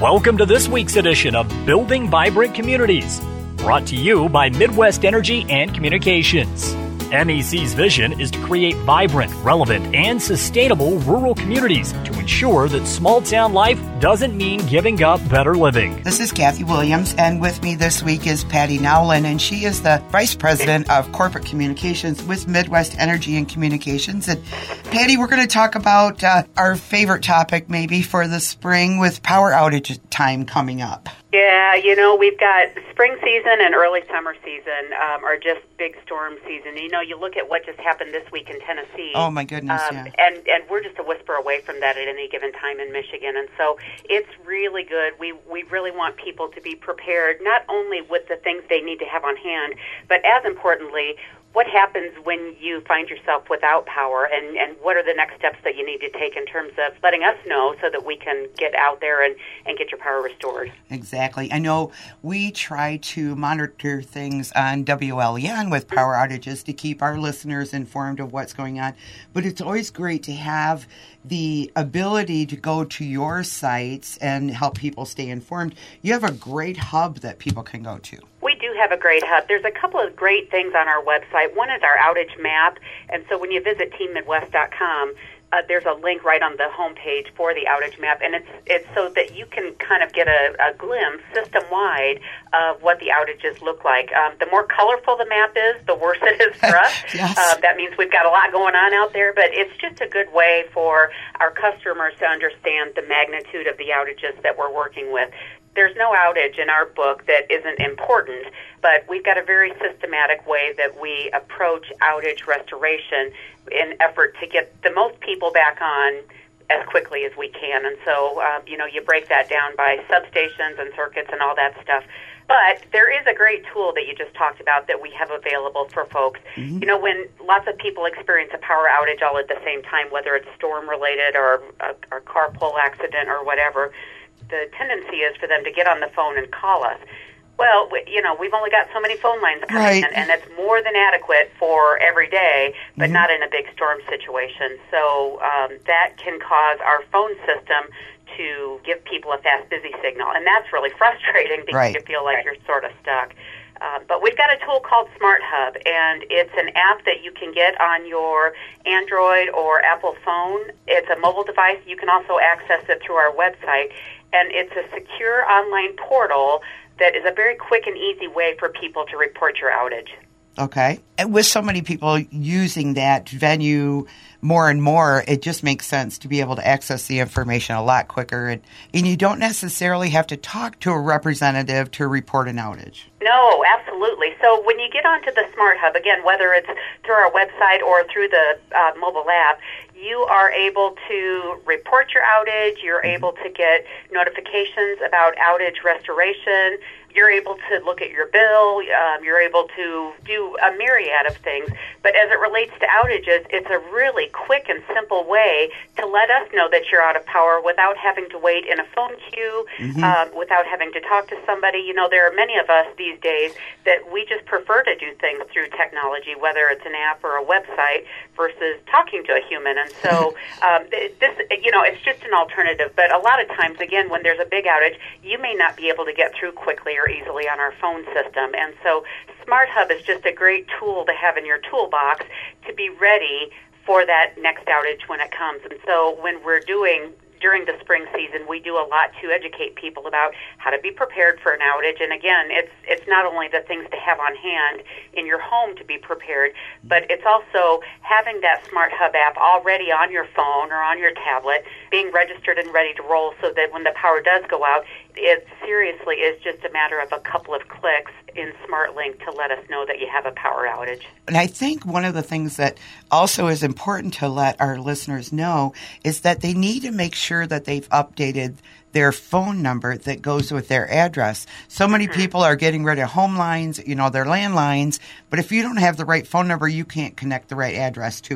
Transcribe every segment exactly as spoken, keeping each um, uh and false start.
Welcome to this week's edition of Building Vibrant Communities, brought to you by Midwest Energy and Communications. M E C's vision is to create vibrant, relevant, and sustainable rural communities to ensure that small-town life doesn't mean giving up better living. This is Kathy Williams, and with me this week is Patty Nowlin, and she is the Vice President of Corporate Communications with Midwest Energy and Communications. And Patty, we're going to talk about uh, our favorite topic maybe for the spring with power outage time coming up. Yeah, you know, we've got spring season and early summer season um, are just big storm season. You know, you look at what just happened this week in Tennessee. Oh, my goodness, um, yeah. And, and we're just a whisper away from that at any given time in Michigan. And so it's really good. We, we really want people to be prepared, not only with the things they need to have on hand, but as importantly, what happens when you find yourself without power, and, and what are the next steps that you need to take in terms of letting us know so that we can get out there and, and get your power restored? Exactly. I know we try to monitor things on W L E N with power outages to keep our listeners informed of what's going on, but it's always great to have the ability to go to your sites and help people stay informed. You have a great hub that people can go to. We do have a great hub. There's a couple of great things on our website. One is our outage map, and so when you visit team midwest dot com, uh, there's a link right on the homepage for the outage map, and it's it's so that you can kind of get a, a glimpse system-wide of what the outages look like. Um, the more colorful the map is, the worse it is for us. Yes. Uh, that means we've got a lot going on out there, but it's just a good way for our customers to understand the magnitude of the outages that we're working with. There's no outage in our book that isn't important, but we've got a very systematic way that we approach outage restoration in effort to get the most people back on as quickly as we can. And so, uh, you know, you break that down by substations and circuits and all that stuff. But there is a great tool that you just talked about that we have available for folks. Mm-hmm. You know, when lots of people experience a power outage all at the same time, whether it's storm-related or a, a carpool accident or whatever, the tendency is for them to get on the phone and call us. Well, we, you know, we've only got so many phone lines coming right. in, and it's more than adequate for every day, but mm-hmm. not in a big storm situation. So um, that can cause our phone system to give people a fast busy signal, and that's really frustrating because right. you feel like right. you're sort of stuck. Uh, but we've got a tool called Smart Hub, and it's an app that you can get on your Android or Apple phone. It's a mobile device. You can also access it through our website, and it's a secure online portal that is a very quick and easy way for people to report your outage. Okay. And with so many people using that venue more and more, it just makes sense to be able to access the information a lot quicker. And, and you don't necessarily have to talk to a representative to report an outage. No, absolutely. So when you get onto the Smart Hub, again, whether it's through our website or through the uh, mobile app, you are able to report your outage. You're able to get notifications about outage restoration. You're able to look at your bill. Um, you're able to do a myriad of things. But as it relates to outages, it's a really quick and simple way to let us know that you're out of power without having to wait in a phone queue, mm-hmm. um, without having to talk to somebody. You know, there are many of us these days that we just prefer to do things through technology, whether it's an app or a website, versus talking to a human. And so um, this, you know, it's just an alternative. But a lot of times, again, when there's a big outage, you may not be able to get through quickly or easily on our phone system. And so Smart Hub is just a great tool to have in your toolbox to be ready for that next outage when it comes. And so when we're doing during the spring season, we do a lot to educate people about how to be prepared for an outage. And again, it's it's not only the things to have on hand in your home to be prepared, but it's also having that Smart Hub app already on your phone or on your tablet, being registered and ready to roll so that when the power does go out, it seriously is just a matter of a couple of clicks in SmartLink to let us know that you have a power outage. And I think one of the things that also is important to let our listeners know is that they need to make sure that they've updated their phone number that goes with their address. So many mm-hmm. people are getting rid of home lines, you know, their landlines, but if you don't have the right phone number, you can't connect the right address to it.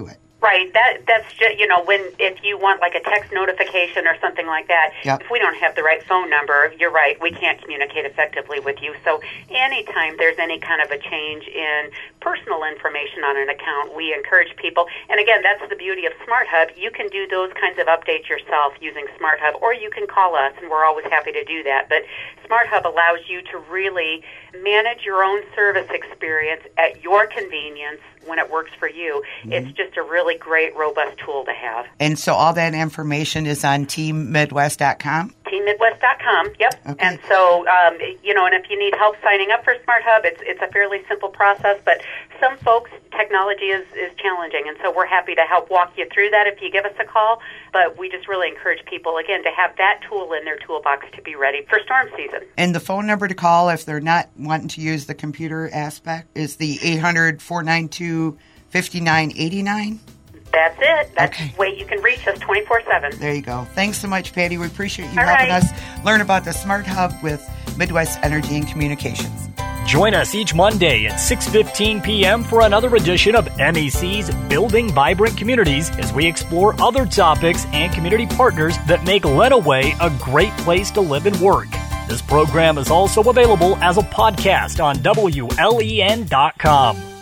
Right. That that's just, you know, when if you want like a text notification or something like that, yep. if we don't have the right phone number, you're right, we can't communicate effectively with you. So anytime there's any kind of a change in personal information on an account, we encourage people. And again, that's the beauty of SmartHub. You can do those kinds of updates yourself using SmartHub, or you can call us, and we're always happy to do that. But SmartHub allows you to really manage your own service experience at your convenience when it works for you. Mm-hmm. It's just a really great, robust tool to have. And so all that information is on team midwest dot com? team midwest dot com, yep. Okay. And so, um, you know, and if you need help signing up for SmartHub, it's it's a fairly simple process, but some folks, technology is, is challenging, and so we're happy to help walk you through that if you give us a call. But we just really encourage people, again, to have that tool in their toolbox to be ready for storm season. And the phone number to call if they're not wanting to use the computer aspect is the eight hundred, four nine two, five nine eight nine? That's it. That's okay. the way you can reach us twenty-four seven. There you go. Thanks so much, Patty. We appreciate you All helping right. us learn about the Smart Hub with Midwest Energy and Communications. Join us each Monday at six fifteen p.m. for another edition of M E C's Building Vibrant Communities as we explore other topics and community partners that make Lenawee a great place to live and work. This program is also available as a podcast on W L E N dot com.